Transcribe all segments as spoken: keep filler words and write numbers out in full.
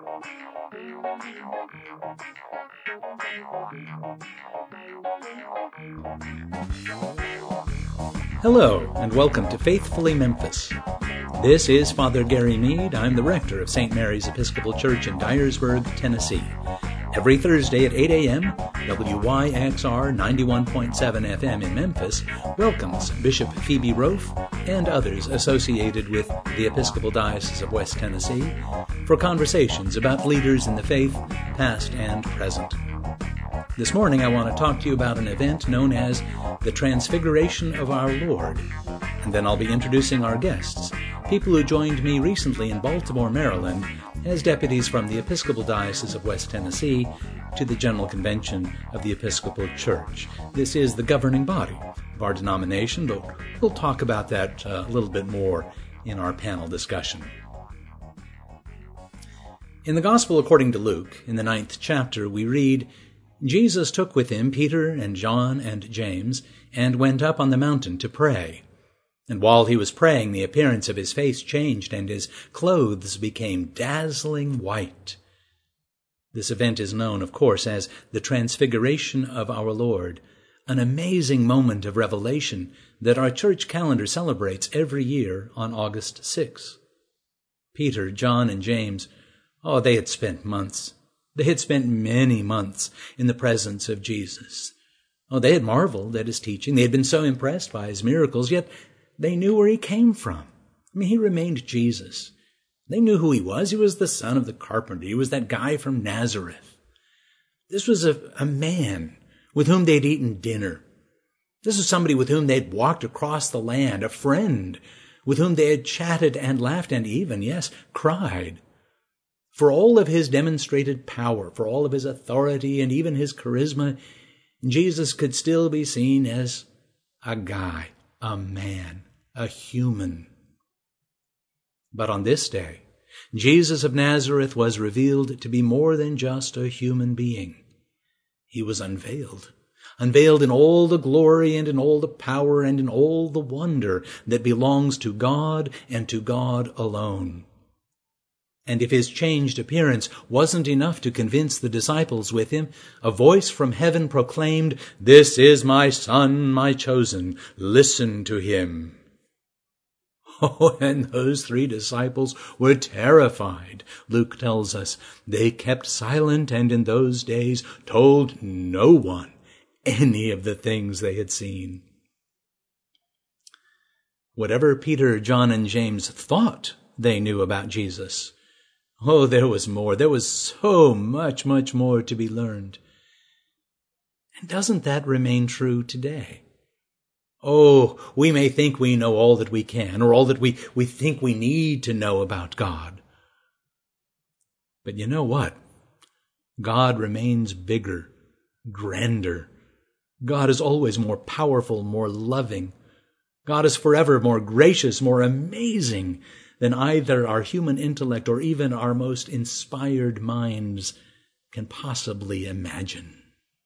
Hello, and welcome to Faithfully Memphis. This is Father Gary Mead. I'm the rector of Saint Mary's Episcopal Church in Dyersburg, Tennessee. Every Thursday at eight a.m., W Y X R ninety-one point seven F M in Memphis welcomes Bishop Phoebe Roaf and others associated with the Episcopal Diocese of West Tennessee for conversations about leaders in the faith, past and present. This morning I want to talk to you about an event known as the Transfiguration of Our Lord, and then I'll be introducing our guests, people who joined me recently in Baltimore, Maryland, as deputies from the Episcopal Diocese of West Tennessee to the General Convention of the Episcopal Church. This is the governing body of our denomination, but we'll talk about that uh, a little bit more in our panel discussion. In the Gospel according to Luke, in the ninth chapter, we read, Jesus took with him Peter and John and James and went up on the mountain to pray. And while he was praying, the appearance of his face changed, and his clothes became dazzling white. This event is known, of course, as the Transfiguration of Our Lord, an amazing moment of revelation that our church calendar celebrates every year on August sixth. Peter, John, and James, oh, they had spent months. They had spent many months in the presence of Jesus. Oh, they had marveled at his teaching. They had been so impressed by his miracles, yet they knew where he came from. I mean, he remained Jesus. They knew who he was. He was the son of the carpenter. He was that guy from Nazareth. This was a, a man with whom they'd eaten dinner. This was somebody with whom they'd walked across the land, a friend with whom they had chatted and laughed and even, yes, cried. For all of his demonstrated power, for all of his authority and even his charisma, Jesus could still be seen as a guy, a man, a human. But on this day, Jesus of Nazareth was revealed to be more than just a human being. He was unveiled, unveiled in all the glory and in all the power and in all the wonder that belongs to God and to God alone. And if his changed appearance wasn't enough to convince the disciples with him, a voice from heaven proclaimed, "This is my Son, my chosen. Listen to him." Oh, and those three disciples were terrified. Luke tells us they kept silent and in those days told no one any of the things they had seen. Whatever Peter, John, and James thought they knew about Jesus, oh, there was more. There was so much, much more to be learned. And doesn't that remain true today? Oh, we may think we know all that we can, or all that we, we think we need to know about God. But you know what? God remains bigger, grander. God is always more powerful, more loving. God is forever more gracious, more amazing than either our human intellect or even our most inspired minds can possibly imagine.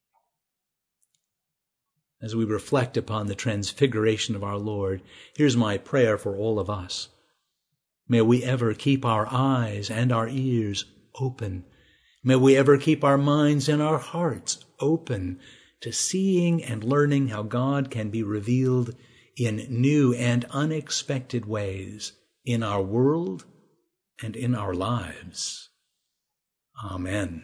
As we reflect upon the transfiguration of our Lord, here's my prayer for all of us. May we ever keep our eyes and our ears open. May we ever keep our minds and our hearts open to seeing and learning how God can be revealed in new and unexpected ways in our world and in our lives. Amen.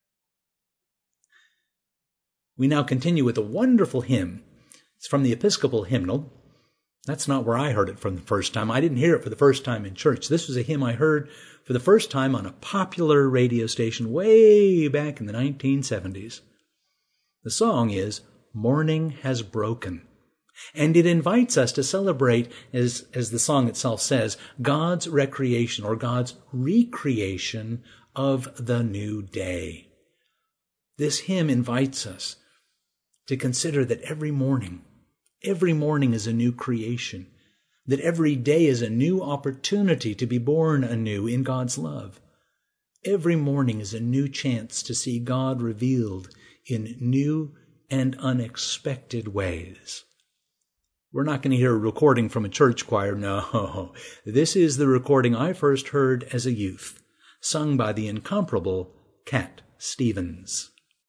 We now continue with a wonderful hymn. It's from the Episcopal Hymnal. That's not where I heard it from the first time. I didn't hear it for the first time in church. This was a hymn I heard for the first time on a popular radio station way back in the nineteen seventies. The song is "Morning Has Broken." And it invites us to celebrate, as, as the song itself says, God's recreation or God's recreation of the new day. This hymn invites us to consider that every morning, every morning is a new creation, that every day is a new opportunity to be born anew in God's love. Every morning is a new chance to see God revealed in new and unexpected ways. We're not going to hear a recording from a church choir. No, this is the recording I first heard as a youth, sung by the incomparable Cat Stevens.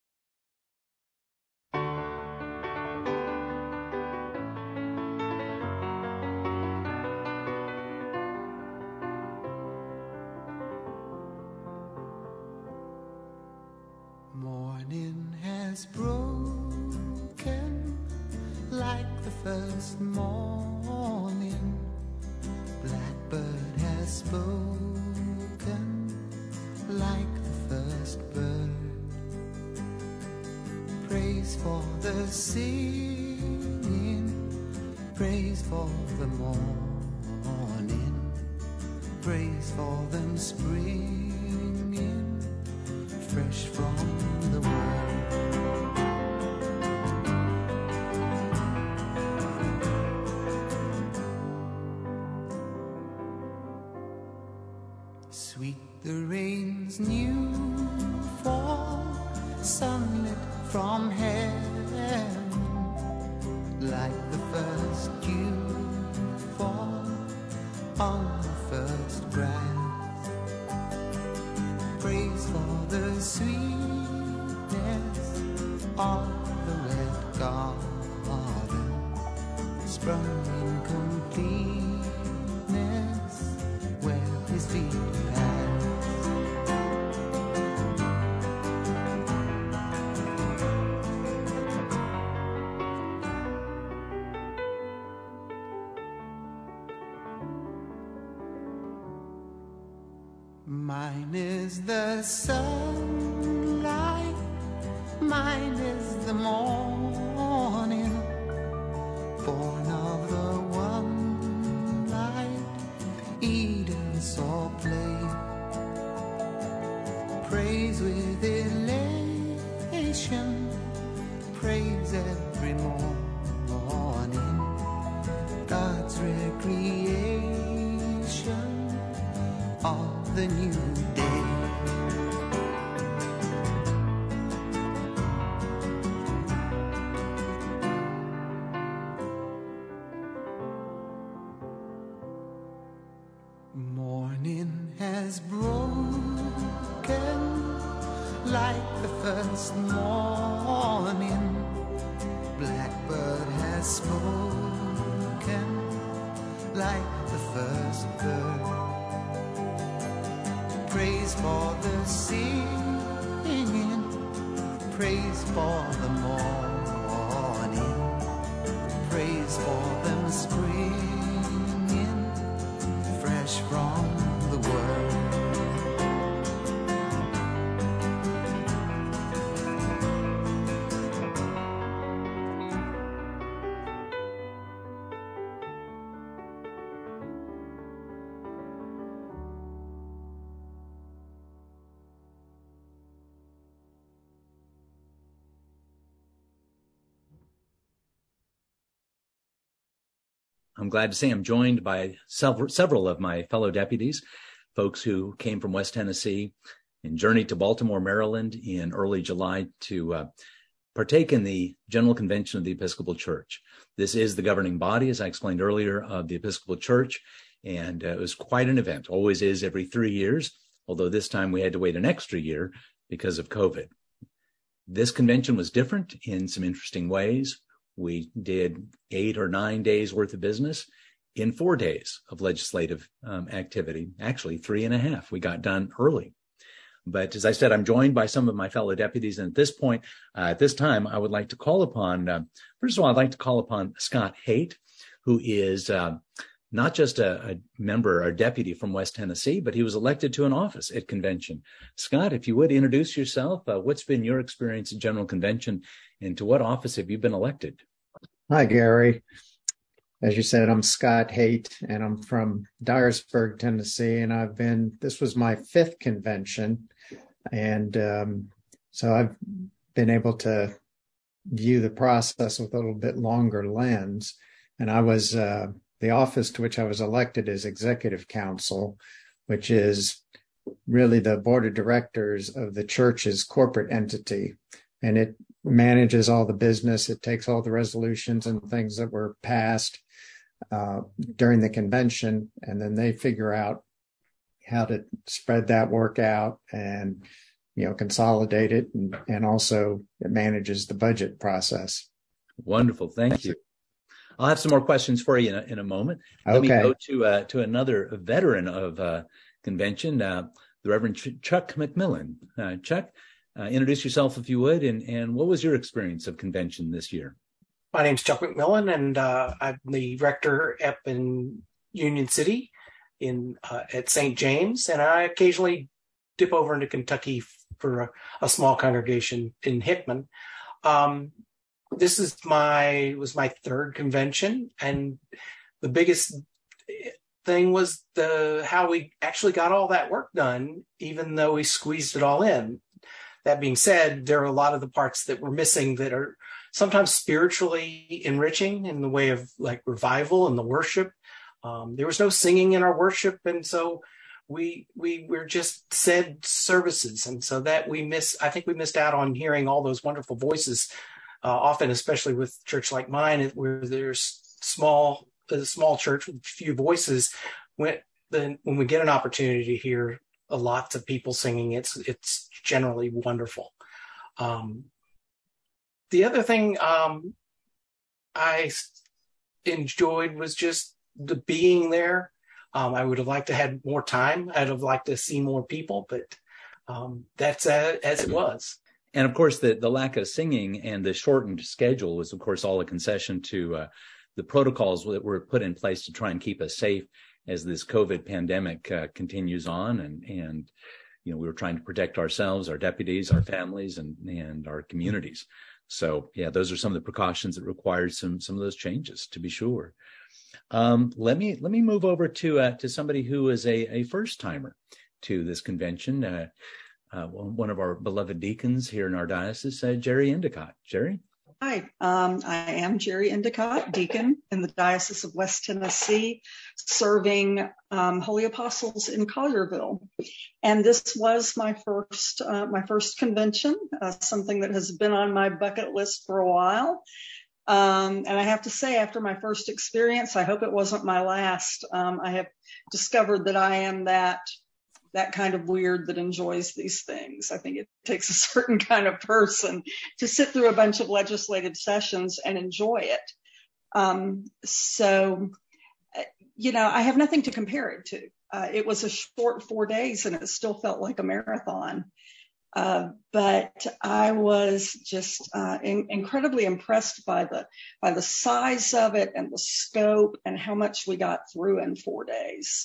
Morning has broken like the first morning. Blackbird has spoken like the first bird. Praise for the singing, praise for the morning, praise for them springing fresh from the world. Sweet the rain's new fall, sunlit from heaven, like the first dew fall on the first grass. Praise for the sweetness of the red garden, sprung in completeness where his feet pass. Mine is the sunlight, mine is the morning, born of the one light Eden saw play. Praise with elation, praise every morning, God's recreation of the new day. Morning has broken like the first morning. Blackbird has spoken like the first bird. Praise for the singing, praise for the morning, praise for them springing fresh from the world. I'm glad to say I'm joined by several, several of my fellow deputies, folks who came from West Tennessee and journeyed to Baltimore, Maryland in early July to uh, partake in the General Convention of the Episcopal Church. This is the governing body, as I explained earlier, of the Episcopal Church, and uh, it was quite an event, always is every three years, although this time we had to wait an extra year because of COVID. This convention was different in some interesting ways. We did eight or nine days worth of business in four days of legislative um, activity, actually three and a half. We got done early. But as I said, I'm joined by some of my fellow deputies. And at this point, uh, at this time, I would like to call upon, uh, first of all, I'd like to call upon Scott Haight, who is uh, not just a, a member or deputy from West Tennessee, but he was elected to an office at convention. Scott, if you would introduce yourself, uh, what's been your experience at General Convention, and to what office have you been elected? Hi, Gary. As you said, I'm Scott Haight, and I'm from Dyersburg, Tennessee, and I've been, this was my fifth convention, and um, so I've been able to view the process with a little bit longer lens. And I was, uh, the office to which I was elected is Executive Council, which is really the board of directors of the church's corporate entity. And it manages all the business. It takes all the resolutions and things that were passed uh, during the convention, and then they figure out how to spread that work out and, you know, consolidate it, and, and also it manages the budget process. Wonderful. Thank you. I'll have some more questions for you in a, in a moment. Let Okay. me go to uh, to another veteran of uh, convention, uh, the Reverend Ch- Chuck McMillan. Uh, Chuck, uh, introduce yourself if you would, and, and what was your experience of convention this year? My name's Chuck McMillan, and uh, I'm the rector up in Union City in uh, at Saint James, and I occasionally dip over into Kentucky for a, a small congregation in Hickman. Um, this is my was my third convention, and the biggest thing was the how we actually got all that work done, even though we squeezed it all in. That being said, there are a lot of the parts that were missing that are sometimes spiritually enriching in the way of like revival and the worship. Um, there was no singing in our worship, and so we we were just said services, and so that we miss. I think we missed out on hearing all those wonderful voices. Uh, often, especially with a church like mine, where there's small a small church with few voices. When then when we get an opportunity to hear a lot of people singing, it's it's generally wonderful. Um, the other thing um, I enjoyed was just the being there. Um, I would have liked to have had more time. I'd have liked to see more people, but um, that's uh, as it was. And of course, the, the lack of singing and the shortened schedule was, of course, all a concession to uh, the protocols that were put in place to try and keep us safe as this COVID pandemic uh, continues on. And, and, you know, we were trying to protect ourselves, our deputies, our families, and, and our communities. So, yeah, those are some of the precautions that required some some of those changes, to be sure. Um, let me let me move over to uh, to somebody who is a, a first timer to this convention. Uh, uh, one of our beloved deacons here in our diocese, uh, Jerry Endicott. Jerry. Hi, um, I am Jerry Endicott, deacon in the Diocese of West Tennessee, serving um, Holy Apostles in Collierville. And this was my first uh, my first convention, uh, something that has been on my bucket list for a while. Um, and I have to say, after my first experience, I hope it wasn't my last. Um, I have discovered that I am that that kind of weird that enjoys these things. I think it takes a certain kind of person to sit through a bunch of legislative sessions and enjoy it. Um, so, you know, I have nothing to compare it to. Uh, it was a short four days and it still felt like a marathon. Uh, but I was just uh, in, incredibly impressed by the by the size of it and the scope and how much we got through in four days.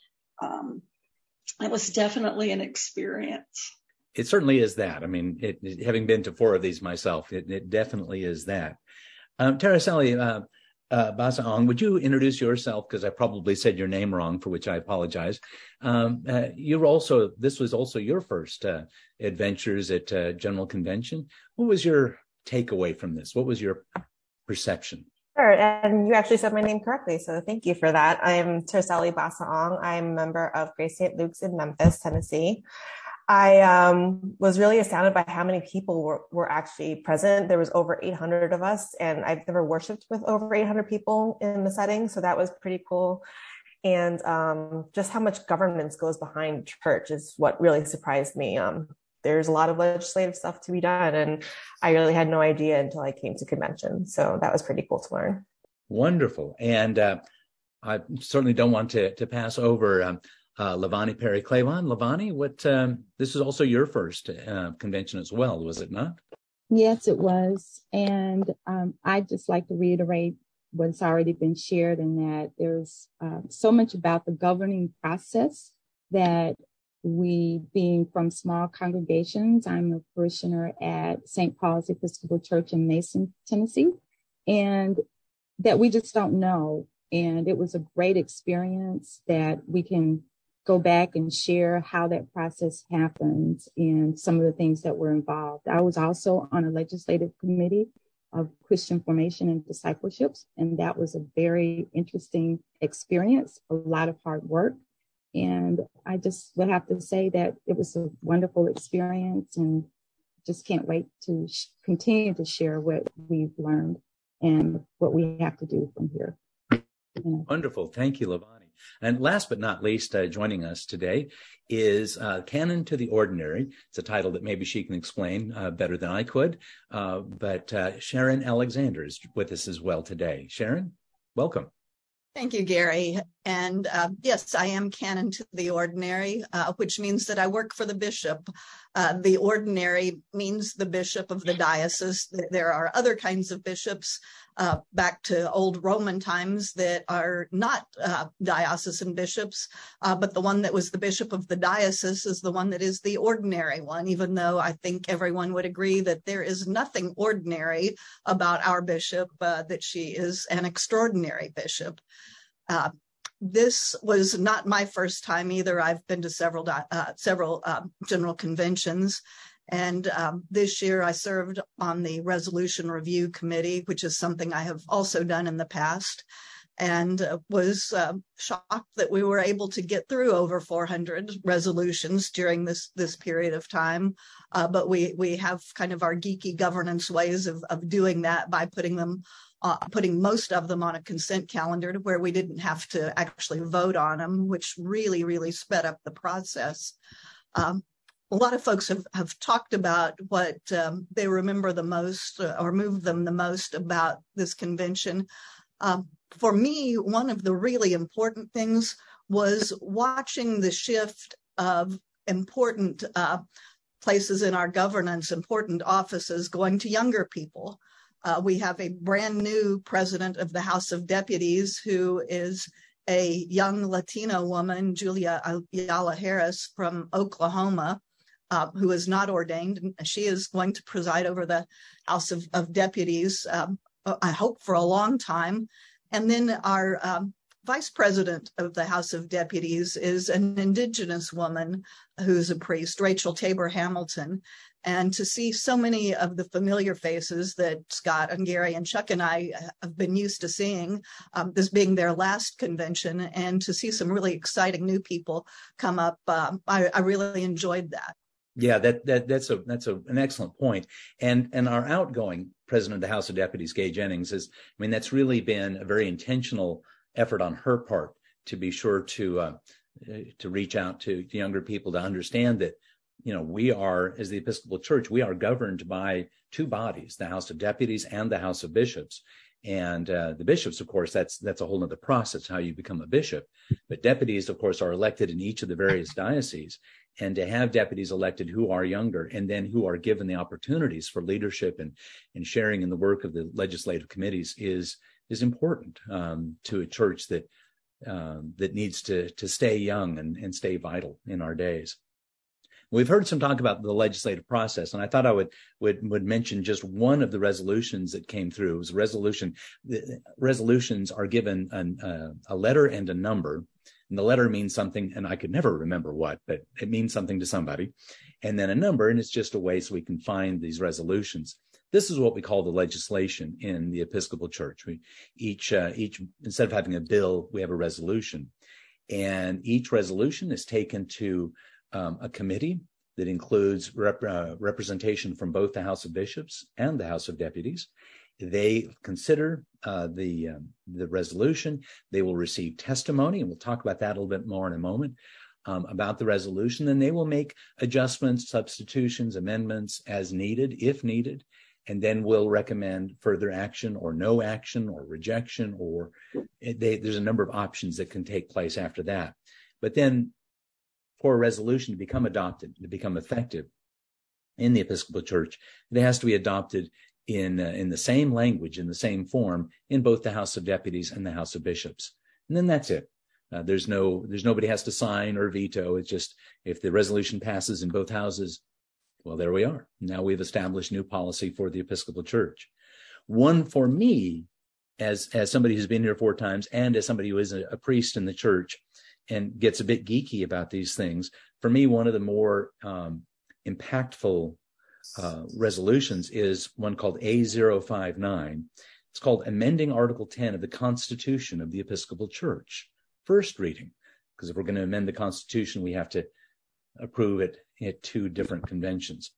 Um, It was definitely an experience. It certainly is that. I mean, it, it, having been to four of these myself, it, it definitely is that. Um, Tarasali uh, uh, Basaong, would you introduce yourself? Because I probably said your name wrong, for which I apologize. Um, uh, you were also, this was also your first uh, adventures at uh, General Convention. What was your takeaway from this? What was your perception? Sure, and you actually said my name correctly, so thank you for that. I'm Tersali Basaong. I'm a member of Grace Saint Luke's in Memphis, Tennessee. I um, was really astounded by how many people were, were actually present. There was over eight hundred of us, and I've never worshiped with over eight hundred people in the setting, so that was pretty cool. And um, just how much governance goes behind church is what really surprised me. Um, There's a lot of legislative stuff to be done, and I really had no idea until I came to convention. So that was pretty cool to learn. Wonderful. And uh, I certainly don't want to, to pass over um, uh, Lavani Perry Clavon. Lavani, what? Um, this is also your first uh, convention as well, was it not? Yes, it was. And um, I'd just like to reiterate what's already been shared, in that there's uh, so much about the governing process that we, being from small congregations, I'm a parishioner at Saint Paul's Episcopal Church in Mason, Tennessee, and that we just don't know. And it was a great experience that we can go back and share how that process happened and some of the things that were involved. I was also on a legislative committee of Christian formation and discipleships, and that was a very interesting experience, a lot of hard work. And I just would have to say that it was a wonderful experience, and just can't wait to sh- continue to share what we've learned and what we have to do from here. You know. Wonderful. Thank you, Lavani. And last but not least, uh, joining us today is uh, Canon to the Ordinary. It's a title that maybe she can explain uh, better than I could. Uh, but uh, Sharon Alexander is with us as well today. Sharon, welcome. Thank you, Gary. And uh, yes, I am Canon to the Ordinary, uh, which means that I work for the bishop. Uh, the ordinary means the bishop of the diocese. There are other kinds of bishops uh, back to old Roman times that are not uh, diocesan bishops, uh, but the one that was the bishop of the diocese is the one that is the ordinary one, even though I think everyone would agree that there is nothing ordinary about our bishop, uh, that she is an extraordinary bishop. Uh, this was not my first time either. I've been to several uh, several uh, general conventions, and um, this year I served on the Resolution Review Committee, which is something I have also done in the past, and uh, was uh, shocked that we were able to get through over four hundred resolutions during this this period of time. Uh, but we we have kind of our geeky governance ways of of doing that by putting them. Uh, putting most of them on a consent calendar to where we didn't have to actually vote on them, which really, really sped up the process. Um, a lot of folks have, have talked about what um, they remember the most uh, or moved them the most about this convention. Um, for me, one of the really important things was watching the shift of important uh, places in our governance, important offices going to younger people. Uh, we have a brand new president of the House of Deputies who is a young Latino woman, Julia Ayala Harris from Oklahoma, uh, who is not ordained. She is going to preside over the House of, of Deputies, um, I hope for a long time. And then our um, vice president of the House of Deputies is an Indigenous woman who's a priest, Rachel Tabor Hamilton. And to see so many of the familiar faces that Scott and Gary and Chuck and I have been used to seeing, um, this being their last convention, and to see some really exciting new people come up, um, I, I really enjoyed that. Yeah, that that that's a that's a, an excellent point. And and our outgoing president of the House of Deputies, Gay Jennings, is I mean that's really been a very intentional effort on her part to be sure to uh, to reach out to, to younger people to understand that. You know, we are, as the Episcopal Church, we are governed by two bodies, the House of Deputies and the House of Bishops. And uh, the bishops, of course, that's that's a whole other process, how you become a bishop. But deputies, of course, are elected in each of the various dioceses. And to have deputies elected who are younger and then who are given the opportunities for leadership and, and sharing in the work of the legislative committees is is important um, to a church that um, that needs to to stay young and, and stay vital in our days. We've heard some talk about the legislative process, and I thought I would, would, would mention just one of the resolutions that came through. It was a resolution. The resolutions are given an, uh, a letter and a number, and the letter means something, and I could never remember what, but it means something to somebody, and then a number, and it's just a way so we can find these resolutions. This is what we call the legislation in the Episcopal Church. We each, uh, each instead of having a bill, we have a resolution, and each resolution is taken to Um, a committee that includes rep, uh, representation from both the House of Bishops and the House of Deputies. They consider uh, the um, the resolution. They will receive testimony, and we'll talk about that a little bit more in a moment, um, about the resolution. Then they will make adjustments, substitutions, amendments as needed, if needed, and then we'll recommend further action or no action or rejection, or they, there's a number of options that can take place after that. But then for a resolution to become adopted, to become effective in the Episcopal Church, it has to be adopted in uh, in the same language, in the same form, in both the House of Deputies and the House of Bishops. And then that's it. Uh, there's no, there's nobody has to sign or veto. It's just if the resolution passes in both houses, well, there we are. Now we've established new policy for the Episcopal Church. One for me, as as somebody who's been here four times, and as somebody who is a, a priest in the church and gets a bit geeky about these things, for me, one of the more um, impactful uh, resolutions is one called A zero five nine. It's called Amending Article ten of the Constitution of the Episcopal Church. First reading, because if we're going to amend the Constitution, we have to approve it at two different conventions.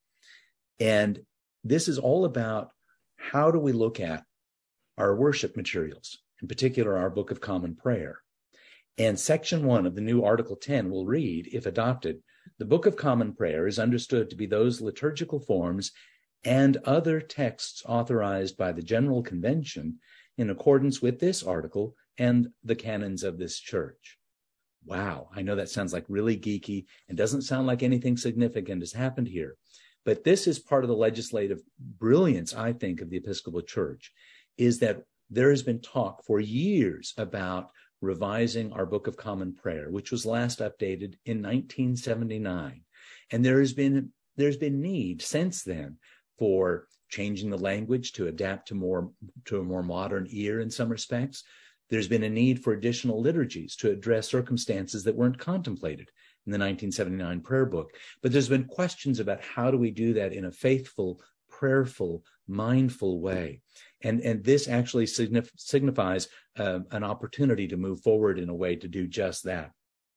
And this is all about how do we look at our worship materials, in particular, our Book of Common Prayer. And section one of the new Article ten will read, if adopted, the Book of Common Prayer is understood to be those liturgical forms and other texts authorized by the General Convention in accordance with this article and the canons of this church. Wow, I know that sounds like really geeky and doesn't sound like anything significant has happened here. But this is part of the legislative brilliance, I think, of the Episcopal Church, is that there has been talk for years about revising our Book of Common Prayer, which was last updated in nineteen seventy-nine. And there has been there's been need since then for changing the language to adapt to more to a more modern ear in some respects. There's been a need for additional liturgies to address circumstances that weren't contemplated in the nineteen seventy-nine prayer book. But there's been questions about how do we do that in a faithful, prayerful, mindful way. And, and this actually signif- signifies uh, an opportunity to move forward in a way to do just that.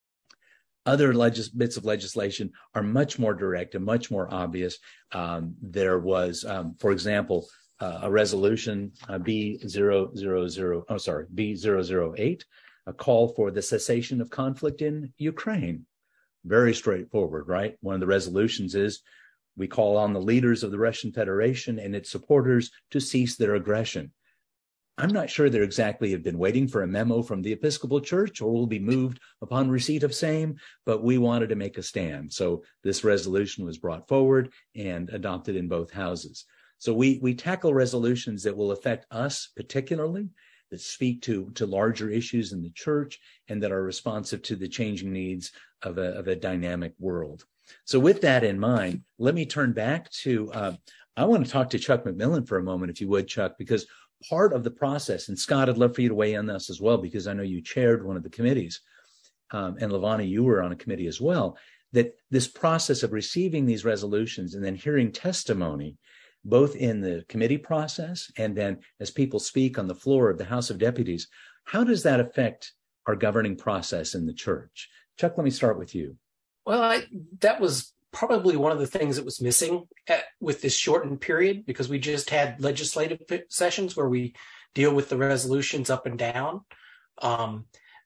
Other legis- bits of legislation are much more direct and much more obvious. Um, there was, um, for example, uh, a resolution uh, B zero zero zero, oh, sorry, B zero zero eight, a call for the cessation of conflict in Ukraine. Very straightforward, right? One of the resolutions is we call on the leaders of the Russian Federation and its supporters to cease their aggression. I'm not sure they exactly have been waiting for a memo from the Episcopal Church or will be moved upon receipt of same, but we wanted to make a stand. So this resolution was brought forward and adopted in both houses. So we, we tackle resolutions that will affect us particularly, that speak to, to larger issues in the church and that are responsive to the changing needs of a, of a dynamic world. So with that in mind, let me turn back to, uh, I want to talk to Chuck McMillan for a moment, if you would, Chuck, because part of the process, and Scott, I'd love for you to weigh in on this as well, because I know you chaired one of the committees, um, and Levana, you were on a committee as well, that this process of receiving these resolutions and then hearing testimony, both in the committee process and then as people speak on the floor of the House of Deputies, how does that affect our governing process in the church? Chuck, let me start with you. Well, I, that was probably one of the things that was missing at, with this shortened period, because we just had legislative sessions where we deal with the resolutions up and down. Um,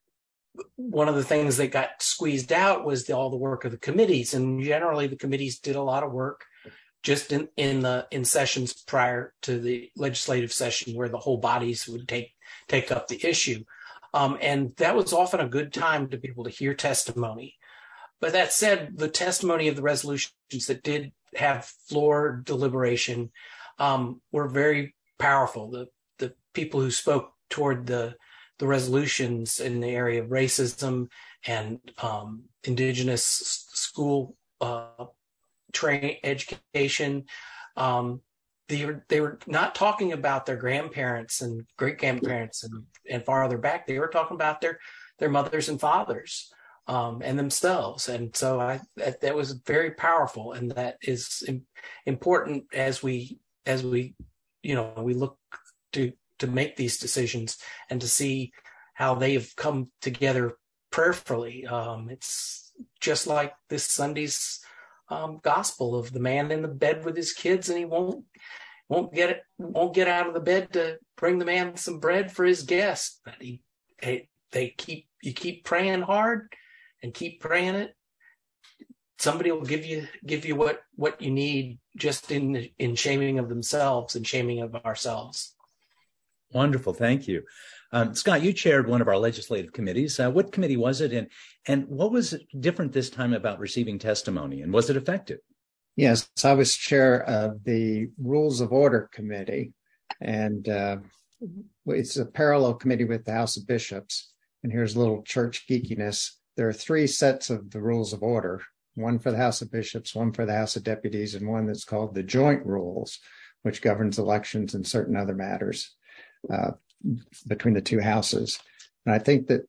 one of the things that got squeezed out was the, all the work of the committees, and generally the committees did a lot of work just in, in the in sessions prior to the legislative session where the whole bodies would take take up the issue. Um, and that was often a good time to be able to hear testimony. But that said, the testimony of the resolutions that did have floor deliberation um, were very powerful. The the people who spoke toward the the resolutions in the area of racism and um, indigenous school uh, train education, um, they were they were not talking about their grandparents and great grandparents and, and farther back. They were talking about their their mothers and fathers. Um, and themselves. And so I, that, that was very powerful. And that is im- important as we, as we, you know, we look to, to make these decisions and to see how they have come together prayerfully. Um, it's just like this Sunday's um, gospel of the man in the bed with his kids, and he won't, won't get it, won't get out of the bed to bring the man some bread for his guest. But he, they, they keep, you keep praying hard and keep praying it, somebody will give you give you what what you need, just in in shaming of themselves and shaming of ourselves. Wonderful, thank you, um, Scott. You chaired one of our legislative committees. Uh, what committee was it, and and what was different this time about receiving testimony, and was it effective? Yes, I was chair of the Rules of Order Committee, and uh, it's a parallel committee with the House of Bishops. And here's a little church geekiness. There are three sets of the Rules of Order, one for the House of Bishops, one for the House of Deputies, and one that's called the Joint Rules, which governs elections and certain other matters uh, between the two houses. And I think that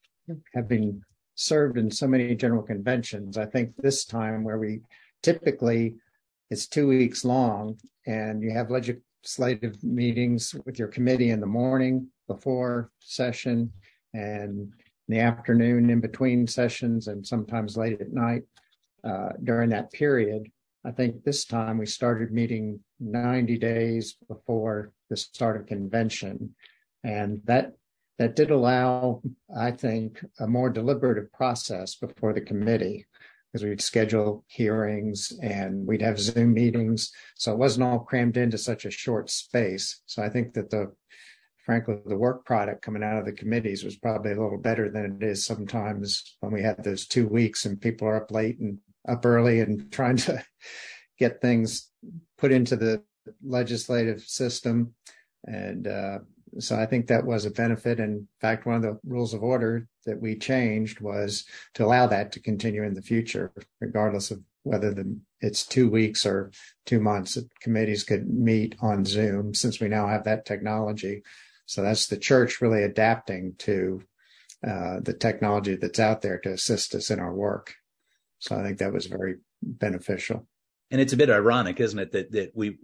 having served in so many general conventions, I think this time where we typically, it's two weeks long and you have legislative meetings with your committee in the morning before session and in the afternoon in between sessions and sometimes late at night uh, during that period. I think this time we started meeting ninety days before the start of convention. And that that did allow, I think, a more deliberative process before the committee, because we'd schedule hearings and we'd have Zoom meetings. So it wasn't all crammed into such a short space. So I think that the, frankly, the work product coming out of the committees was probably a little better than it is sometimes when we had those two weeks and people are up late and up early and trying to get things put into the legislative system. And uh, so I think that was a benefit. In fact, one of the rules of order that we changed was to allow that to continue in the future, regardless of whether the, it's two weeks or two months. Committees could meet on Zoom since we now have that technology. So that's the church really adapting to uh, the technology that's out there to assist us in our work. So I think that was very beneficial. And it's a bit ironic, isn't it, that that we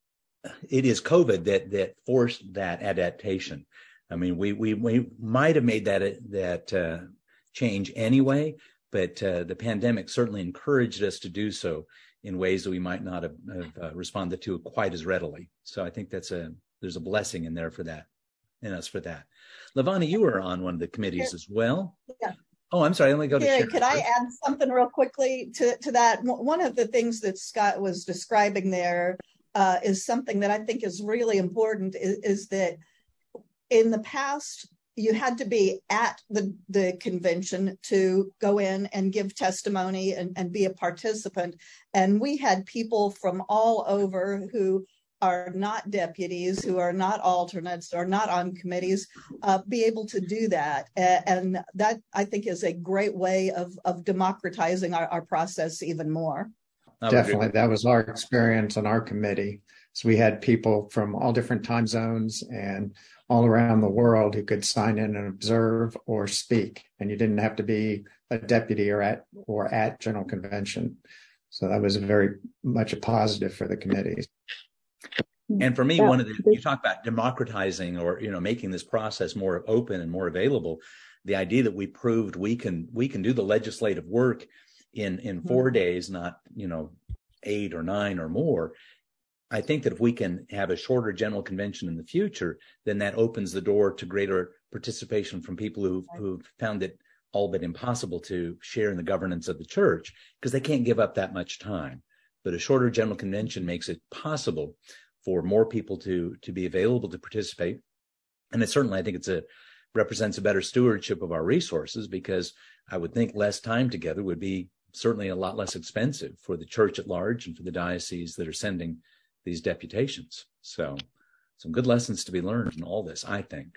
it is COVID that that forced that adaptation. I mean, we we we might have made that that uh, change anyway, but uh, the pandemic certainly encouraged us to do so in ways that we might not have, have uh, responded to quite as readily. So I think that's a there's a blessing in there for that, in us for that. Lavani, you were on one of the committees as well. Yeah. Oh, I'm sorry. Let me go to Gary, Sharon could first. I add something real quickly to, to that? One of the things that Scott was describing there uh, is something that I think is really important, is, is that in the past, you had to be at the, the convention to go in and give testimony and, and be a participant. And we had people from all over who are not deputies, who are not alternates, or not on committees, uh, be able to do that. And that, I think, is a great way of, of democratizing our, our process even more. Definitely. That was our experience on our committee. So we had people from all different time zones and all around the world who could sign in and observe or speak. And you didn't have to be a deputy or at or at General Convention. So that was very much a positive for the committees. And for me, one of the, you talk about democratizing or, you know, making this process more open and more available. The idea that we proved we can, we can do the legislative work in, in four mm-hmm. days, not, you know, eight or nine or more. I think that if we can have a shorter general convention in the future, then that opens the door to greater participation from people who've, who've found it all but impossible to share in the governance of the church because they can't give up that much time. But a shorter general convention makes it possible for more people to to be available to participate. And it certainly, I think it's a represents a better stewardship of our resources, because I would think less time together would be certainly a lot less expensive for the church at large and for the dioceses that are sending these deputations. So some good lessons to be learned in all this, I think.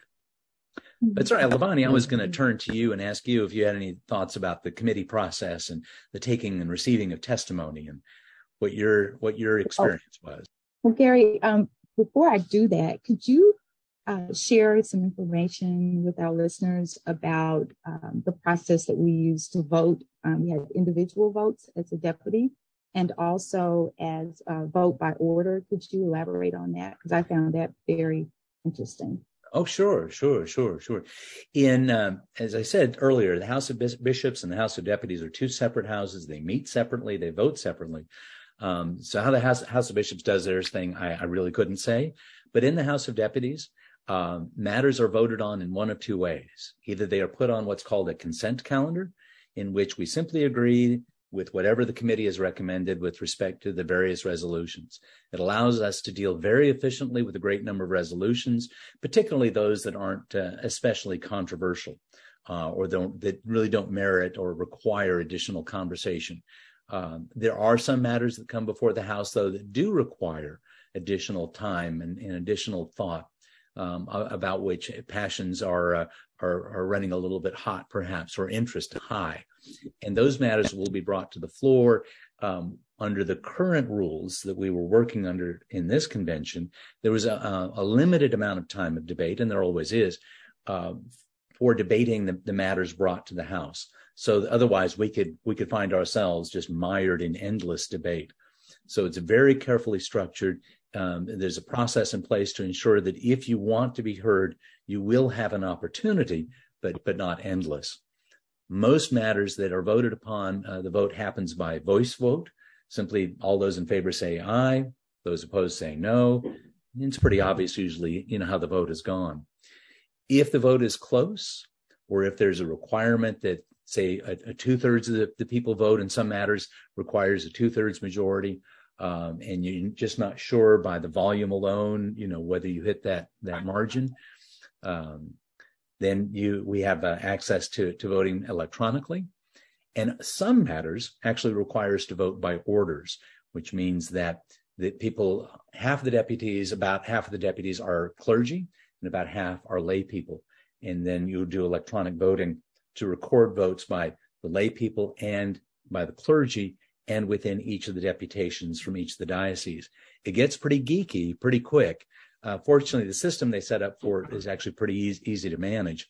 But sorry, Lavani, I was going to turn to you and ask you if you had any thoughts about the committee process and the taking and receiving of testimony and what your what your experience oh. was. Well, Gary, um, before I do that, could you uh, share some information with our listeners about um, the process that we use to vote? Um, we had individual votes as a deputy and also as a vote by order. Could you elaborate on that? Because I found that very interesting. Oh, sure, sure, sure, sure. In, um, as I said earlier, the House of Bishops and the House of Deputies are two separate houses. They meet separately. They vote separately. Um, so how the House, House of Bishops does theirs thing, I, I really couldn't say. But in the House of Deputies, um, matters are voted on in one of two ways. Either they are put on what's called a consent calendar, in which we simply agree with whatever the committee has recommended with respect to the various resolutions. It allows us to deal very efficiently with a great number of resolutions, particularly those that aren't uh, especially controversial uh, or don't, that really don't merit or require additional conversation. Um, there are some matters that come before the House, though, that do require additional time and, and additional thought, um, about which passions are, uh, are are running a little bit hot, perhaps, or interest high. And those matters will be brought to the floor. Um, under the current rules that we were working under in this convention, there was a, a limited amount of time of debate, and there always is, uh, for debating the, the matters brought to the House. So otherwise, we could we could find ourselves just mired in endless debate. So it's very carefully structured. Um, there's a process in place to ensure that if you want to be heard, you will have an opportunity, but but not endless. Most matters that are voted upon, uh, the vote happens by voice vote. Simply all those in favor say aye, those opposed say no. It's pretty obvious usually, you know, how the vote has gone. if the vote is close, or if there's a requirement that, say, a, a two-thirds of the, the people vote in some matters requires a two-thirds majority, um, and you're just not sure by the volume alone, you know, whether you hit that that margin, um, then you we have uh, access to, to voting electronically. And some matters actually require us to vote by orders, which means that the people, half of the deputies, about half of the deputies are clergy, and about half are lay people. And then you do electronic voting to record votes by the lay people and by the clergy, and within each of the deputations from each of the dioceses. It gets pretty geeky pretty quick. Uh, fortunately, the system they set up for it is actually pretty easy, easy to manage.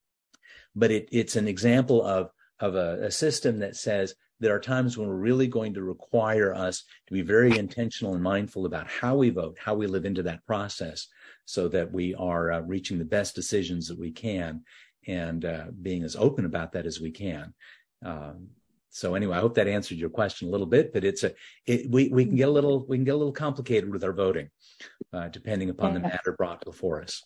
But it, it's an example of, of a, a system that says there are times when we're really going to require us to be very intentional and mindful about how we vote, how we live into that process, so that we are uh, reaching the best decisions that we can, and uh, being as open about that as we can. Um, so anyway, I hope that answered your question a little bit, but it's a, it, we, we can get a little, we can get a little complicated with our voting, uh, depending upon the matter brought before us.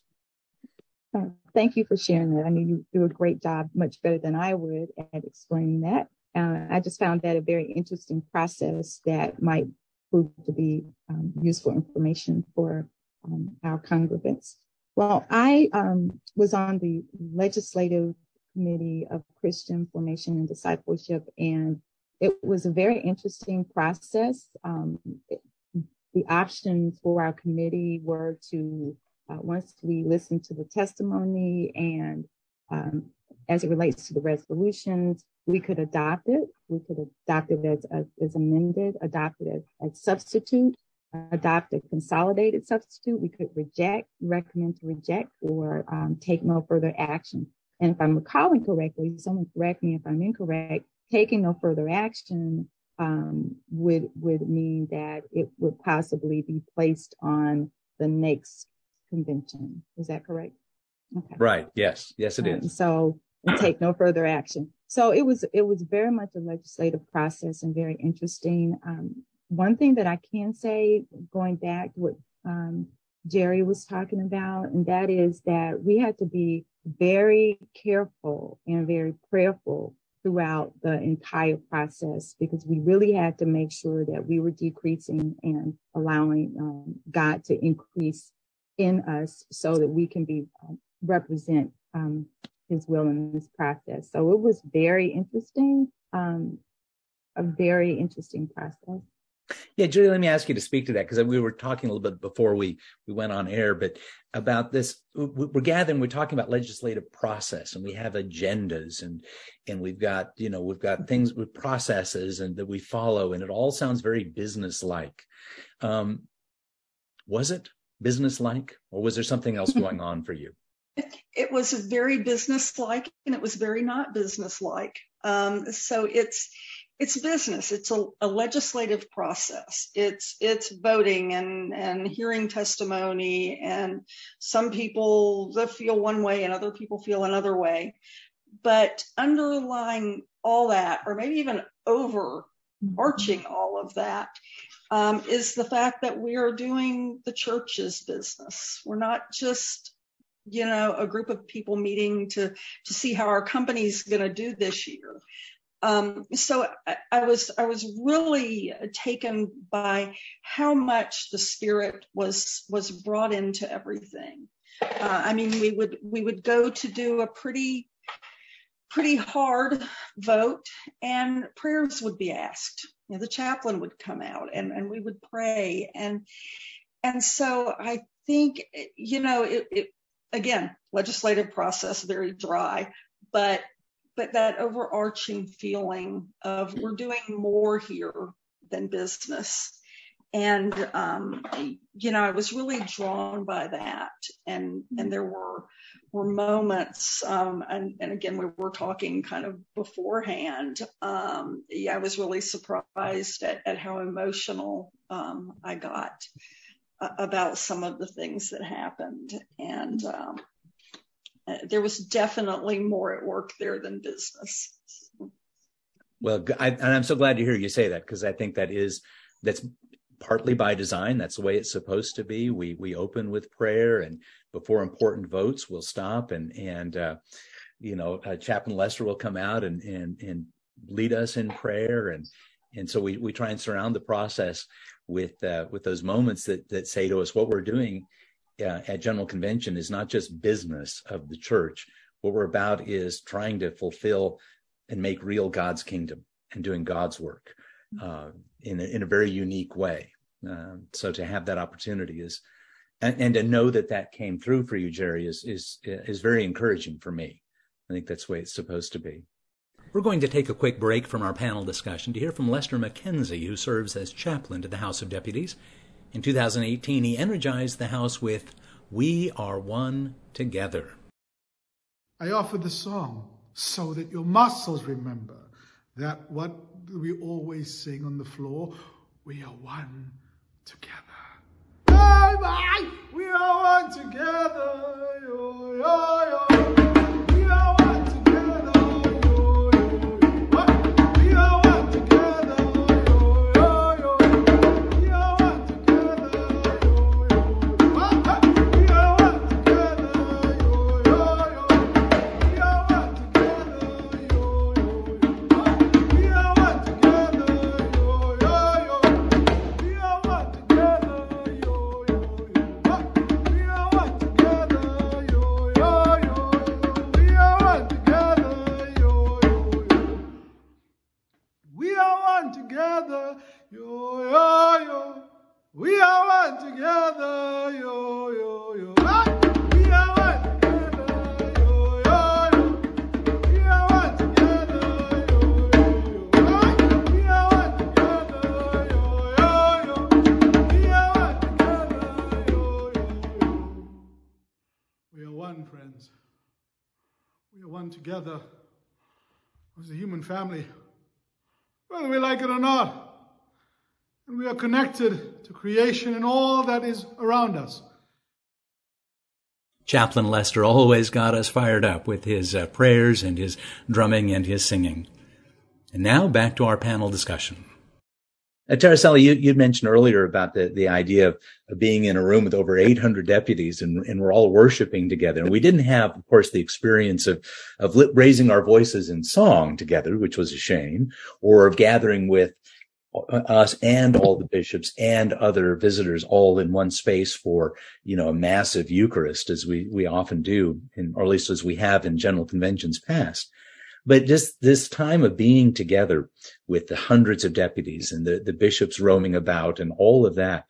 Uh, thank you for sharing that. I mean, you do a great job, much better than I would, at explaining that. Uh, I just found that a very interesting process that might prove to be um, useful information for um, our congregants. Well, I um, was on the legislative committee of Christian formation and discipleship, and it was a very interesting process. Um, it, the options for our committee were to, uh, once we listened to the testimony and um, as it relates to the resolutions, we could adopt it. We could adopt it as, as, as amended, adopt it as, as substitute, adopt a consolidated substitute. We could reject, recommend to reject, or um, take no further action. And if I'm recalling correctly, someone correct me if I'm incorrect, taking no further action um, would would mean that it would possibly be placed on the next convention. Is that correct? Okay. Right. Yes. Yes, it um, is. So take no further action. So it was it was very much a legislative process and very interesting. Um, one thing that I can say, going back to what um, Jerry was talking about, and that is that we had to be very careful and very prayerful throughout the entire process, because we really had to make sure that we were decreasing and allowing um, God to increase in us so that we can be um, represent um, his will in this process. So it was very interesting, um, a very interesting process. Yeah, Julie, let me ask you to speak to that, because we were talking a little bit before we, we went on air, but about this, we're gathering, we're talking about legislative process, and we have agendas, and and we've got, you know, we've got things with processes and that we follow, and it all sounds very business-like. Um, was it business-like, or was there something else going on for you? It was very business-like, and it was very not business-like. Um, so it's it's business. It's a, a legislative process. It's it's voting and and hearing testimony, and some people they feel one way and other people feel another way. But underlying all that, or maybe even overarching all of that, um, is the fact that we are doing the church's business. We're not just, you know, a group of people meeting to, to see how our company's going to do this year. Um, so I, I was, I was really taken by how much the Spirit was, was brought into everything. Uh, I mean, we would, we would go to do a pretty, pretty hard vote, and prayers would be asked. You know, the chaplain would come out, and, and we would pray. And, and so I think, you know, it, it again, legislative process, very dry, but but that overarching feeling of we're doing more here than business. And, um, you know, I was really drawn by that. And and there were were moments, um, and, and again, we were talking kind of beforehand. Um, yeah, I was really surprised at, at how emotional um, I got about some of the things that happened. And um, there was definitely more at work there than business. Well, I, and I'm so glad to hear you say that, because I think that is, that's partly by design. That's the way it's supposed to be. We we open with prayer, and before important votes, we'll stop and and uh, you know, uh, Chaplain Lester will come out and and and lead us in prayer, and and so we we try and surround the process with uh, with those moments that that say to us what we're doing uh, at General Convention is not just business of the church. What we're about is trying to fulfill and make real God's kingdom and doing God's work uh, in a, in a very unique way. Uh, so to have that opportunity is, and, and to know that that came through for you, Jerry, is is is very encouraging for me. I think that's the way it's supposed to be. We're going to take a quick break from our panel discussion to hear from Lester McKenzie, who serves as chaplain to the House of Deputies. In two thousand eighteen, he energized the House with "We Are One Together." I offer the song so that your muscles remember that what we always sing on the floor, we are one together. Bye bye, we are one together. Yo, yo, yo. We are one together. Yo, yo, yo. What? We are one together. Yo, yo, yo. We are one together. Yo, yo, yo. What? We are one together. Yo, yo, yo. We are one together. Yo, yo, yo. We are one together. Yo, yo, yo. We are one together. Yo, yo, yo. What? We are one together. Yo, yo, yo. We are one together. Yo, yo, yo. We are one together. Yo, yo, yo. We are one together. Yo, yo, yo. What? We are one together. Yo, yo, yo. We are one together. Yo, yo, yo. What? We are one together. Yo, yo, yo. We are one together. Yo, yo, yo. We are one, friends. We are one together as a human family, whether we like it or not. And we are connected to creation and all that is around us. Chaplain Lester always got us fired up with his uh, prayers and his drumming and his singing. And now back to our panel discussion. Uh, Teresa, you you mentioned earlier about the, the idea of, of being in a room with over eight hundred deputies and, and we're all worshiping together. And we didn't have, of course, the experience of, of li- raising our voices in song together, which was a shame, or of gathering with us and all the bishops and other visitors all in one space for, you know, a massive Eucharist, as we, we often do, in, or at least as we have in General Conventions past. But just this time of being together with the hundreds of deputies and the, the bishops roaming about and all of that,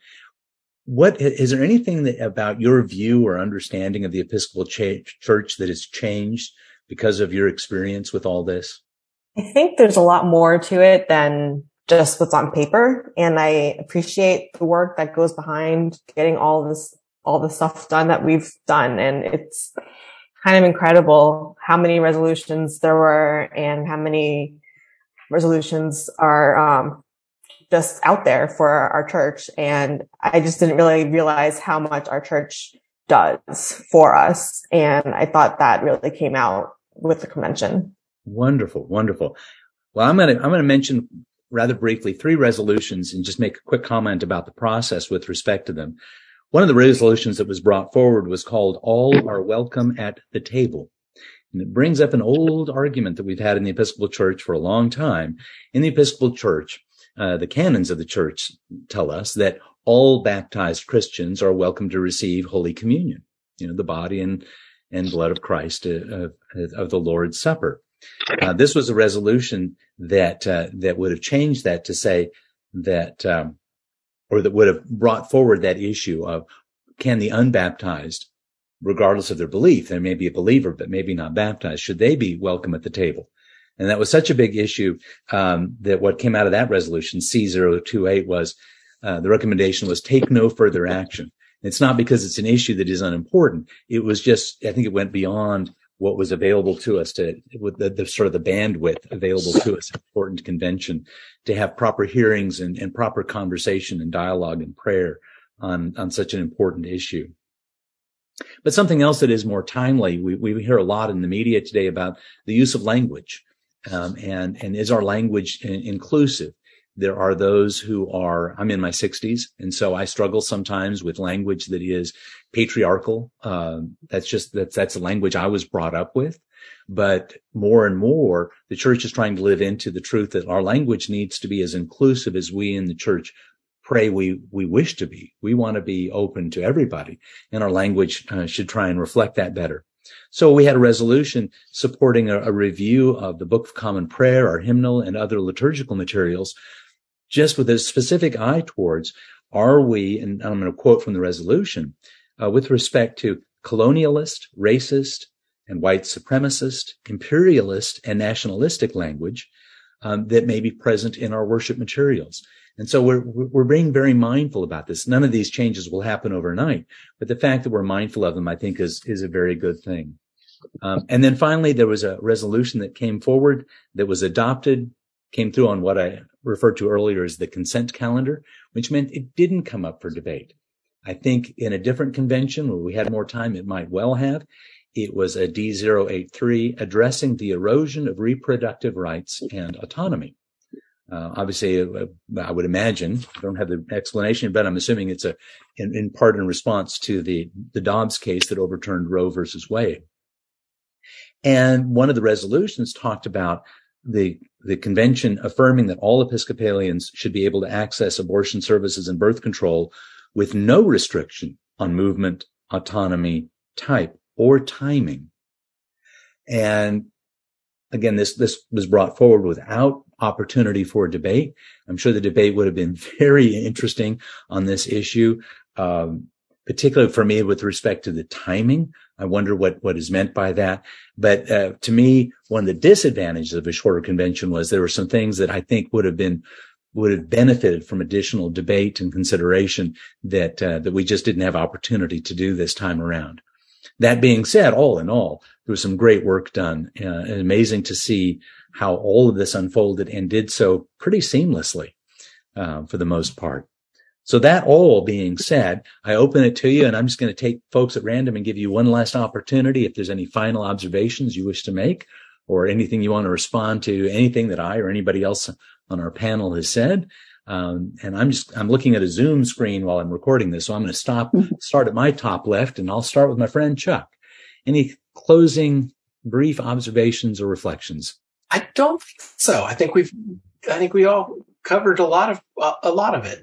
what is there anything that, about your view or understanding of the Episcopal ch- Church that has changed because of your experience with all this? I think there's a lot more to it than just what's on paper. And I appreciate the work that goes behind getting all this, all the stuff done that we've done. And it's kind of incredible how many resolutions there were and how many resolutions are, um, just out there for our church. And I just didn't really realize how much our church does for us. And I thought that really came out with the convention. Wonderful. Wonderful. Well, I'm going to, I'm going to mention rather briefly three resolutions and just make a quick comment about the process with respect to them. One of the resolutions that was brought forward was called "All Are Welcome at the Table." And it brings up an old argument that we've had in the Episcopal Church for a long time. In the Episcopal Church, uh, the canons of the church tell us that all baptized Christians are welcome to receive Holy Communion, you know, the body and, and blood of Christ, uh, of, of the Lord's Supper. Uh, this was a resolution that uh, that would have changed that to say that, um, or that would have brought forward that issue of, can the unbaptized, regardless of their belief, they may be a believer but maybe not baptized, should they be welcome at the table? And that was such a big issue um, that what came out of that resolution, C zero two eight, was uh, the recommendation was take no further action. It's not because it's an issue that is unimportant. It was just, I think it went beyond what was available to us to, with the, the sort of the bandwidth available to us, important convention, to have proper hearings and, and proper conversation and dialogue and prayer on, on such an important issue. But something else that is more timely, we, we hear a lot in the media today about the use of language. Um, and, and is our language in, inclusive? There are those who are, I'm in my sixties, and so I struggle sometimes with language that is patriarchal. Uh, that's just, that's, that's a language I was brought up with. But more and more, the church is trying to live into the truth that our language needs to be as inclusive as we in the church pray we, we wish to be. We want to be open to everybody, and our language uh, should try and reflect that better. So we had a resolution supporting a, a review of the Book of Common Prayer, our hymnal, and other liturgical materials, just with a specific eye towards, are we, and I'm going to quote from the resolution, uh, with respect to colonialist, racist, and white supremacist, imperialist, and nationalistic language um, that may be present in our worship materials. And so we're we're being very mindful about this. None of these changes will happen overnight, but the fact that we're mindful of them, I think, is is a very good thing. Um, and then finally, there was a resolution that came forward that was adopted, came through on what I referred to earlier as the consent calendar, which meant it didn't come up for debate. I think in a different convention where we had more time, it might well have. It was a D zero eight three addressing the erosion of reproductive rights and autonomy. Uh, obviously, uh, I would imagine, I don't have the explanation, but I'm assuming it's a, in, in part in response to the, the Dobbs case that overturned Roe versus Wade. And one of the resolutions talked about the, the convention affirming that all Episcopalians should be able to access abortion services and birth control with no restriction on movement, autonomy, type, or timing. And again, this, this was brought forward without opportunity for debate. I'm sure the debate would have been very interesting on this issue, um, particularly for me with respect to the timing. I wonder what, what is meant by that. But uh, to me, one of the disadvantages of a shorter convention was there were some things that I think would have been would have benefited from additional debate and consideration that uh, that we just didn't have opportunity to do this time around. That being said, all in all, there was some great work done, uh, and amazing to see how all of this unfolded and did so pretty seamlessly uh, for the most part. So that all being said, I open it to you, and I'm just going to take folks at random and give you one last opportunity if there's any final observations you wish to make or anything you want to respond to, anything that I or anybody else on our panel has said. Um, and I'm just, I'm looking at a Zoom screen while I'm recording this. So I'm going to stop, start at my top left, and I'll start with my friend Chuck. Any closing brief observations or reflections? I don't think so. I think we've, I think we all covered a lot of, uh, a lot of it.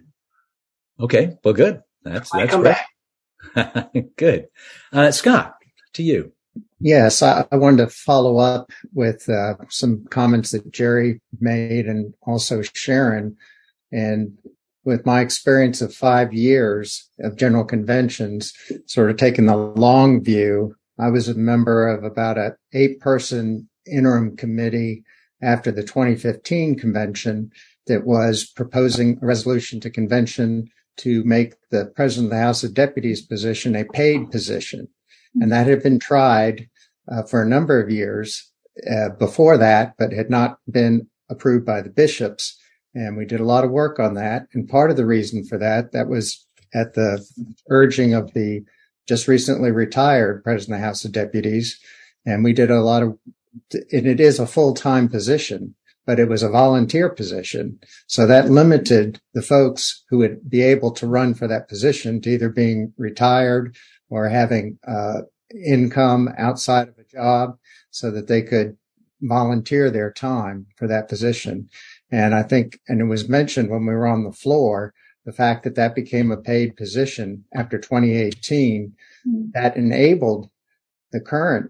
Okay. Well, good. That's, I that's come great. back. Good. Uh, Scott, to you. Yes, I, I wanted to follow up with uh, some comments that Jerry made and also Sharon. And with my experience of five years of general conventions, sort of taking the long view, I was a member of about an eight-person interim committee after the twenty fifteen convention that was proposing a resolution to convention to make the President of the House of Deputies position a paid position. And that had been tried uh, for a number of years uh, before that, but had not been approved by the bishops. And we did a lot of work on that. And part of the reason for that, that was at the urging of the just recently retired President of the House of Deputies. And we did a lot of, and it is a full-time position, but it was a volunteer position. So that limited the folks who would be able to run for that position to either being retired or having uh income outside of a job so that they could volunteer their time for that position. And I think, and it was mentioned when we were on the floor, the fact that that became a paid position after twenty eighteen, mm-hmm. that enabled the current,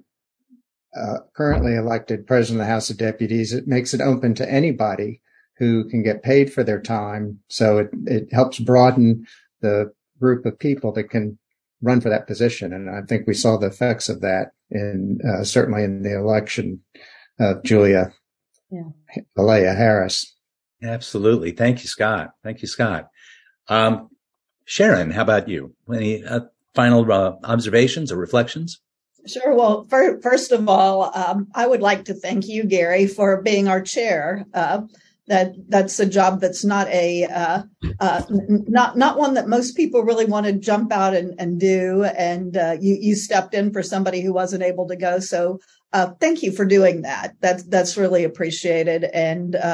uh, currently elected President of the House of Deputies. It makes it open to anybody who can get paid for their time. So it, it helps broaden the group of people that can run for that position. And I think we saw the effects of that in, uh, certainly in the election of Julia yeah. Alea Harris. Absolutely. Thank you, Scott. Thank you, Scott. Um, Sharon, how about you? Any uh, final uh, observations or reflections? Sure. Well, for, first of all, um, I would like to thank you, Gary, for being our chair. Uh, that that's a job that's not a uh, uh, n- not not one that most people really want to jump out and, and do. And uh, you you stepped in for somebody who wasn't able to go. So uh, thank you for doing that. That's that's really appreciated. And uh,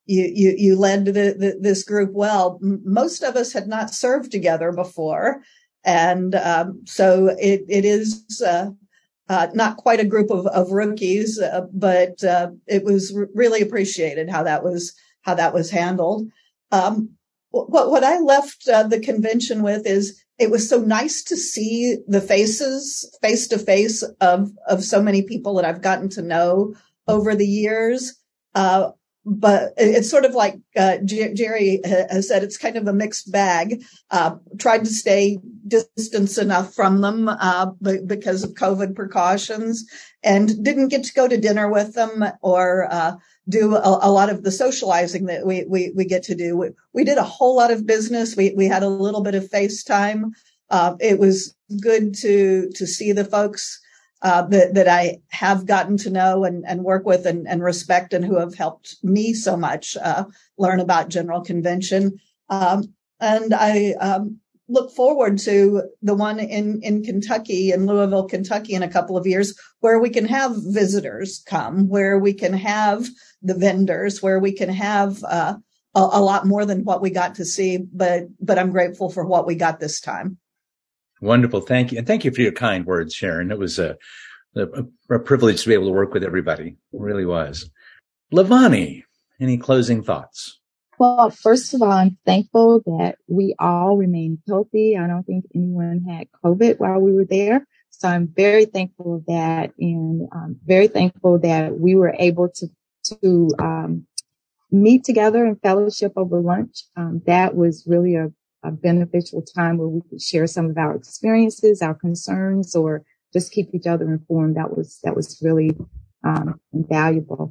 you, you, you led the, the, this group well. M- most of us had not served together before. And, um, so it, it is, uh, uh, not quite a group of, of rookies, uh, but, uh, it was r- really appreciated how that was, how that was handled. Um, what, what I left uh, the convention with is it was so nice to see the faces face to face of, of so many people that I've gotten to know over the years. Uh, but it's sort of like, uh, G- Jerry has said, it's kind of a mixed bag. Uh, tried to stay distance enough from them, uh, b- because of COVID precautions, and didn't get to go to dinner with them or, uh, do a, a lot of the socializing that we, we, we get to do. We, we did a whole lot of business. We, we had a little bit of FaceTime. Uh, it was good to, to see the folks, uh, that, that I have gotten to know and, and work with and, and respect, and who have helped me so much, uh, learn about General Convention. Um, and I, um, look forward to the one in, in Kentucky, in Louisville, Kentucky, in a couple of years, where we can have visitors come, where we can have the vendors, where we can have uh, a, a lot more than what we got to see. But but I'm grateful for what we got this time. Wonderful. Thank you. And thank you for your kind words, Sharon. It was a, a, a privilege to be able to work with everybody. It really was. Lavani, any closing thoughts? Well, first of all, I'm thankful that we all remain healthy. I don't think anyone had COVID while we were there. So I'm very thankful of that, and um, very thankful that we were able to, to um, meet together and fellowship over lunch. Um, that was really a, a beneficial time where we could share some of our experiences, our concerns, or just keep each other informed. That was, that was really um, invaluable.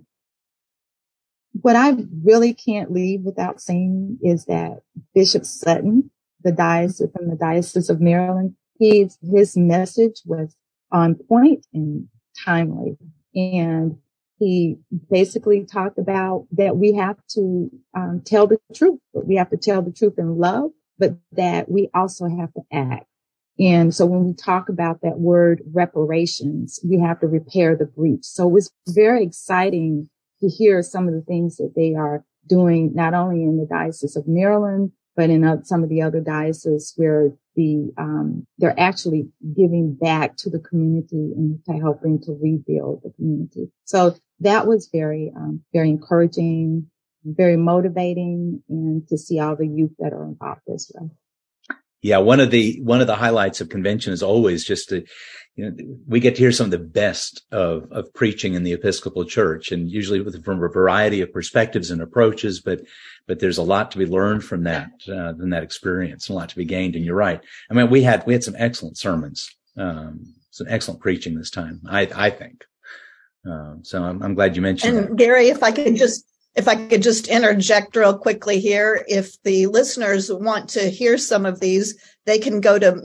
What I really can't leave without saying is that Bishop Sutton, the diocese from the Diocese of Maryland, his, his message was on point and timely. And he basically talked about that we have to um, tell the truth, but we have to tell the truth in love, but that we also have to act. And so when we talk about that word reparations, we have to repair the breach. So it was very exciting to hear some of the things that they are doing, not only in the Diocese of Maryland, but in uh, some of the other dioceses where the um, they're actually giving back to the community and to helping to rebuild the community. So that was very, um, very encouraging, very motivating, and to see all the youth that are involved as well. Yeah, one of the one of the highlights of convention is always just to, you know, we get to hear some of the best of of preaching in the Episcopal Church, and usually with, from a variety of perspectives and approaches. But but there's a lot to be learned from that, uh, from that experience, and a lot to be gained. And you're right. I mean, we had we had some excellent sermons, um, some excellent preaching this time, I I think. Um, so I'm, I'm glad you mentioned and that. Gary, if I could just. If I could just interject real quickly here, if the listeners want to hear some of these, they can go to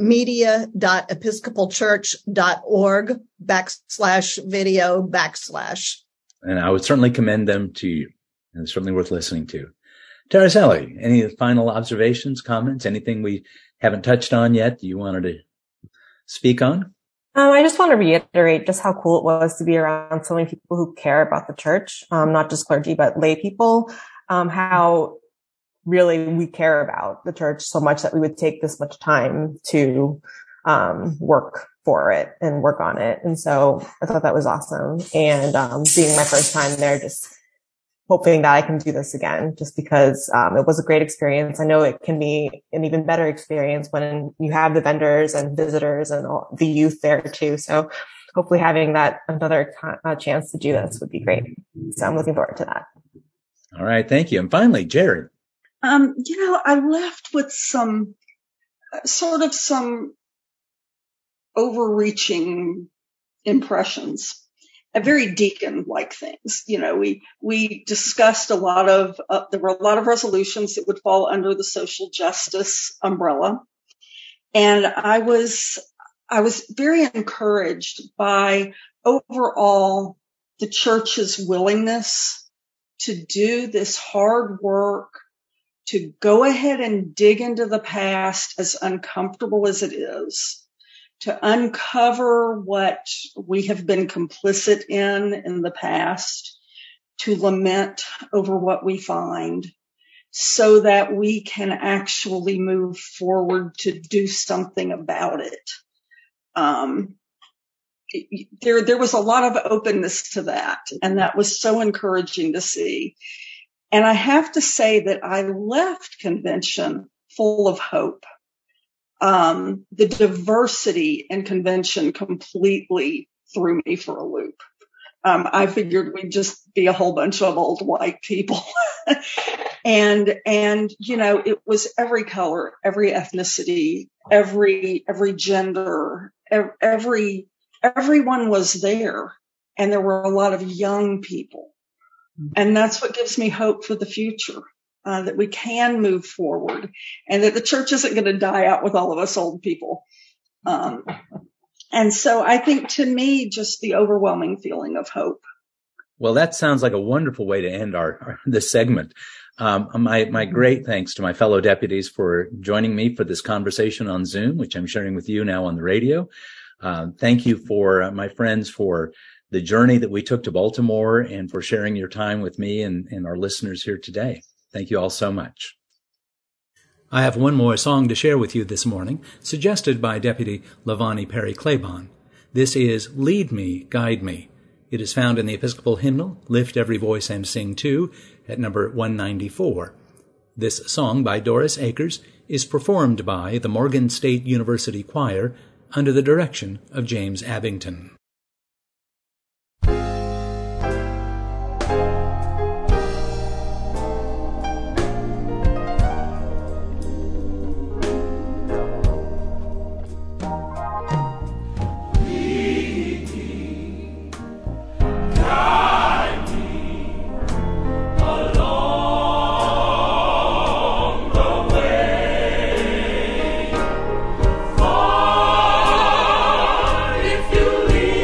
media.episcopalchurch.org backslash video backslash. And I would certainly commend them to you. And it's certainly worth listening to. Taraceli, any final observations, comments, anything we haven't touched on yet that you wanted to speak on? Um, I just want to reiterate just how cool it was to be around so many people who care about the church, um, not just clergy, but lay people, um, how really we care about the church so much that we would take this much time to um, work for it and work on it. And so I thought that was awesome. And um, being my first time there, just hoping that I can do this again, just because um, it was a great experience. I know it can be an even better experience when you have the vendors and visitors and all, the youth there too. So hopefully having that another t- uh, chance to do this would be great. So I'm looking forward to that. All right. Thank you. And finally, Jerry. Um, you know, I left with some sort of some overreaching impressions. A very deacon-like things. You know, we, we discussed a lot of, uh, there were a lot of resolutions that would fall under the social justice umbrella. And I was, I was very encouraged by overall the church's willingness to do this hard work, to go ahead and dig into the past, as uncomfortable as it is, to uncover what we have been complicit in in the past, to lament over what we find so that we can actually move forward to do something about it. Um, there, there was a lot of openness to that, and that was so encouraging to see. And I have to say that I left convention full of hope. Um, the diversity in convention completely threw me for a loop. Um, I figured we'd just be a whole bunch of old white people. and, and, you know, it was every color, every ethnicity, every, every gender, every, everyone was there. And there were a lot of young people. And that's what gives me hope for the future, uh, that we can move forward and that the church isn't going to die out with all of us old people. Um, and so I think to me, just the overwhelming feeling of hope. Well, that sounds like a wonderful way to end our, our this segment. Um, my, my great thanks to my fellow deputies for joining me for this conversation on Zoom, which I'm sharing with you now on the radio. Uh, thank you for uh, my friends for the journey that we took to Baltimore and for sharing your time with me and, and our listeners here today. Thank you all so much. I have one more song to share with you this morning, suggested by Deputy Lavani Perry Claiborne. This is Lead Me, Guide Me. It is found in the Episcopal hymnal, Lift Every Voice and Sing Too, at number one ninety-four. This song by Doris Akers is performed by the Morgan State University Choir under the direction of James Abington. If you leave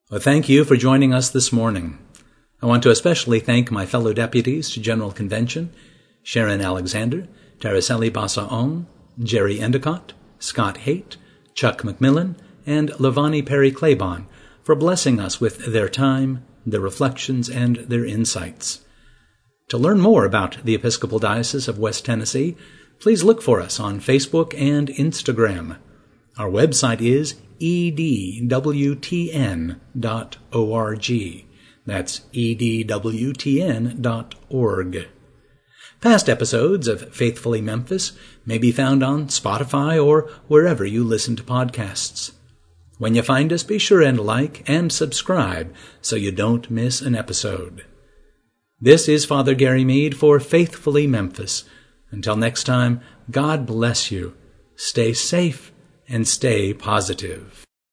Well, thank you for joining us this morning. I want to especially thank my fellow deputies to General Convention, Sharon Alexander, Taraceli Basa-Ong, Jerry Endicott, Scott Haight, Chuck McMillan, and Lavani Perry-Claiborne for blessing us with their time, their reflections, and their insights. To learn more about the Episcopal Diocese of West Tennessee, please look for us on Facebook and Instagram. Our website is e d w t n dot org. That's e d w t n dot org. Past episodes of Faithfully Memphis may be found on Spotify or wherever you listen to podcasts. When you find us, be sure and like and subscribe so you don't miss an episode. This is Father Gary Mead for Faithfully Memphis. Until next time, God bless you. Stay safe and stay positive.